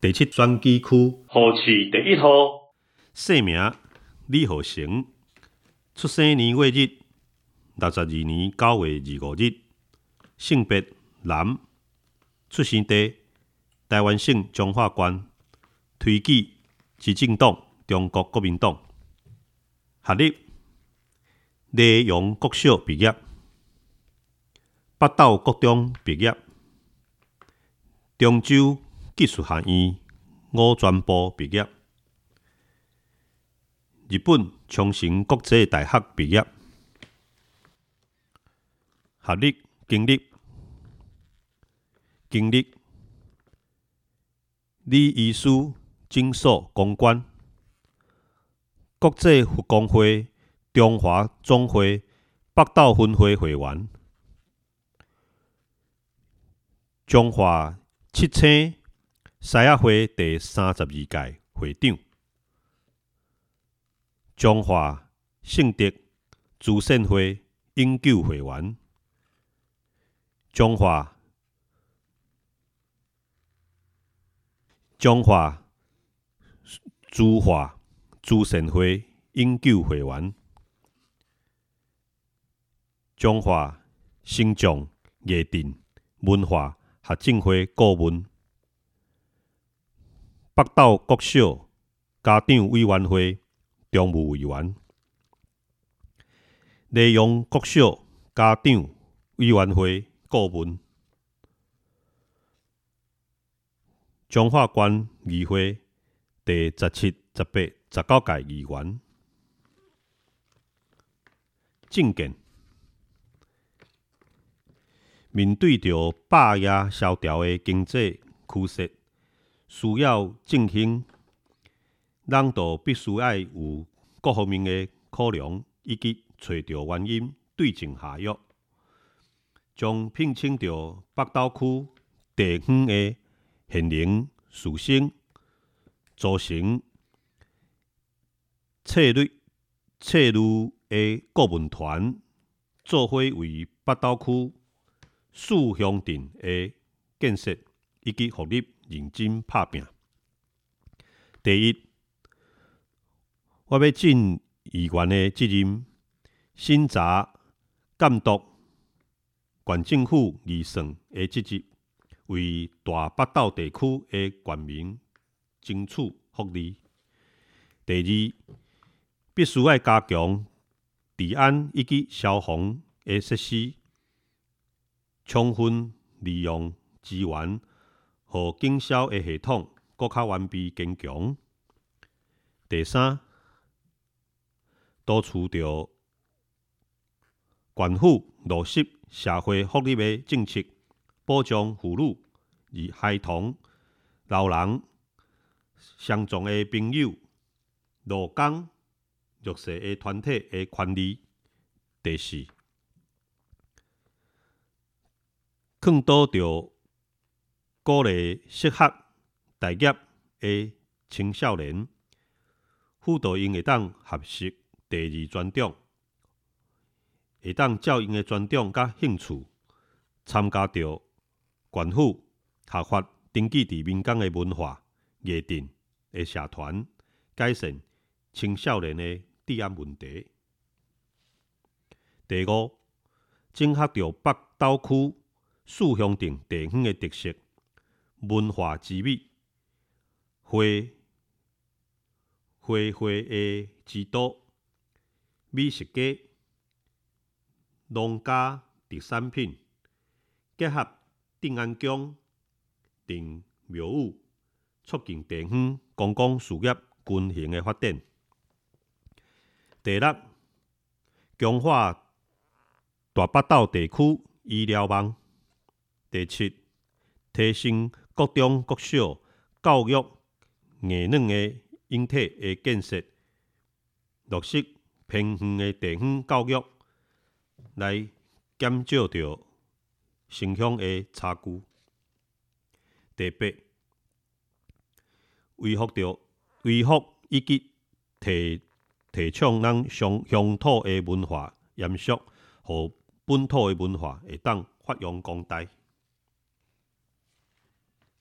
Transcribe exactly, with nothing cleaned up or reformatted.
第七选举区河市第一号， 姓名李浩成，出生年月日六十二年九月二五日，性别男，出生地台湾省彰化县，推举执政党中国国民党，学历内容国小毕业，北斗国中毕业，中州技术学院五专部毕业，日本冲绳国际大学毕业，学历经历经历礼仪师、政所公关，国际佛光会中华总会北斗分会会员，中华七星狮仔会第三十二届会长，中华圣德慈善会永久会员，中华中华珠华慈善会永久会员，中华新庄夜店文化学政会顾问，北斗国小家长委员会常务委员，内容国小家长委员会顾问，彰化县议会第十七、十八、十九届议员。政见：面对着霸压萧条的经济趋势，需要振兴，咱就必须要有各方面的考量，以及找到原因，对症下药，将聘请到北斗区地方的现能士绅，组成策略策略的顾问团，做伙为北斗区四乡镇的建设以及福利认真拍拼。第一，我要尽议员的责任，审查监督县政府预算的职责，为大北斗地区的全民争取福利。第二，必须要加强治安以及消防的设施，充分利用资源，让警消的系统更较完备坚强。第三，督促着县府落实社会福利的政策，保障妇女、孩童、老人、伤残的朋友、劳工、弱势的团体的权利。第四，劝导着鼓励适合待业的青少年，辅导因会当学习第二专长，会当照因的专长甲兴趣，参加着县府下发登记伫民间的文化、艺阵的社团，改善青少年的治安问题。第五，整合着北斗区四乡镇地方的特色、文化之美，花花花的之都、美食街、农家特产品，结合镇安宫、镇庙宇，促进地方观光事业均衡的发展。第六，强化大北斗地区医疗网。第七，提升各中国小教育艺软的硬体的建设，落实偏远的地方教育，来减少着城乡的差距。第八，维护着维护以及提提倡咱乡乡土的文化延续，和本土的文化会当发扬光大。